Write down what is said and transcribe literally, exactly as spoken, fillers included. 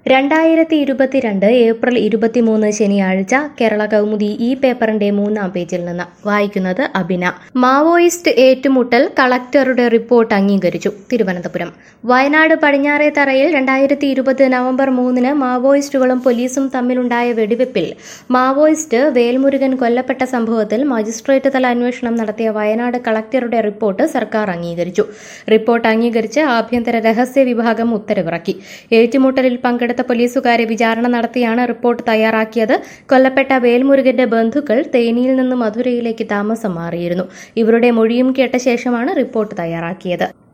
രണ്ടായിരത്തി ഇരുപത്തിരണ്ട് ഏപ്രിൽ ഇരുപത്തിമൂന്ന് ശനിയാഴ്ച കേരള കൗമുദി ഈ പേപ്പറിന്റെ മൂന്നാം പേജിൽ നിന്ന് വായിക്കുന്നത് അബിന. മാവോയിസ്റ്റ് ഏറ്റുമുട്ടൽ കളക്ടറുടെ റിപ്പോർട്ട് അംഗീകരിച്ചു. തിരുവനന്തപുരം. വയനാട് പടിഞ്ഞാറേത്തറയിൽ രണ്ടായിരത്തി ഇരുപത് നവംബർ മൂന്നിന് മാവോയിസ്റ്റുകളും പോലീസും തമ്മിലുണ്ടായ വെടിവെപ്പിൽ മാവോയിസ്റ്റ് വേൽമുരുകൻ കൊല്ലപ്പെട്ട സംഭവത്തിൽ മജിസ്ട്രേറ്റ് തല അന്വേഷണം നടത്തിയ വയനാട് കളക്ടറുടെ റിപ്പോർട്ട് സർക്കാർ അംഗീകരിച്ചു. റിപ്പോർട്ട് അംഗീകരിച്ച് ആഭ്യന്തര രഹസ്യ വിഭാഗം ഉത്തരവിറക്കി. ഏറ്റുമുട്ടലിൽ പങ്കെടുത്ത പോലീസുകാരെ വിചാരണ നടത്തിയാണ് റിപ്പോർട്ട് തയ്യാറാക്കിയത്. കൊല്ലപ്പെട്ട വേൽമുരുകന്റെ ബന്ധുക്കൾ തേനിയിൽ നിന്ന് മധുരയിലേക്ക് താമസം മാറിയിരുന്നു. ഇവരുടെ മൊഴിയും കേട്ട ശേഷമാണ് റിപ്പോർട്ട് തയ്യാറാക്കിയത്.